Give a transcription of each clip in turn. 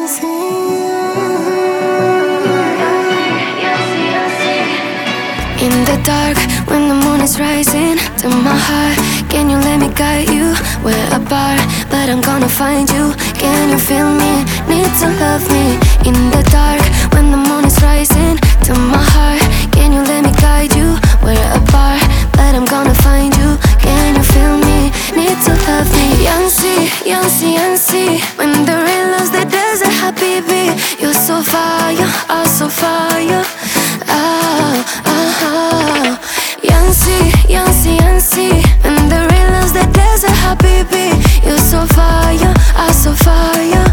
In the dark, when the moon is rising, to my heart, can you let me guide you? We're apart, but I'm gonna find you. Can you feel me? Need to love me. In the dark, when the moon is rising, to my heart, can you let me guide you? We're apart, but I'm gonna find you. Can you feel me? Need to love me. Yancy, Yancy, Yancy. When the rain loves the desert, habibi, you're so fire, oh so fire. Yancy, Yancy, Yancy. When the rain loves the desert, habibi, you're so fire, oh so fire.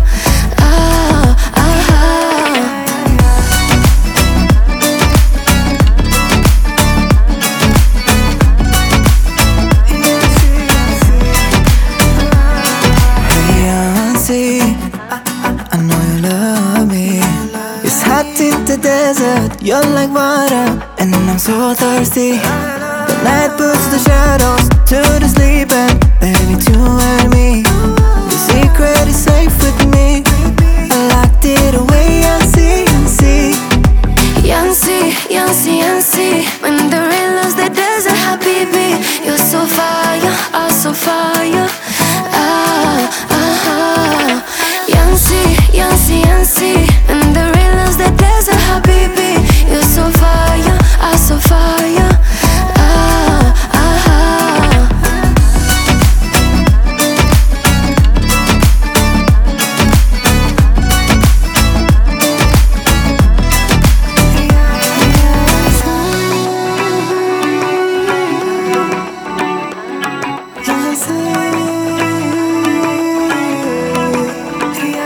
I know you love me. It's hot in the desert, you're like water, and I'm so thirsty. The night puts the shadows to the sleep, and baby, you and me. The secret is safe with me. I locked it away, Yancy, Yancy. Yancy, Yancy, Yancy. When the rain loves the desert, habibi, you're so fire, oh so fire. Yancy, Yancy, Yancy. When the rain loves the desert, habibi, you're so fire, oh so fire.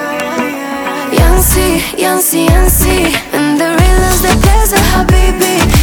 Yancy, Yancy, Yancy. When the rain loves the desert, habibi,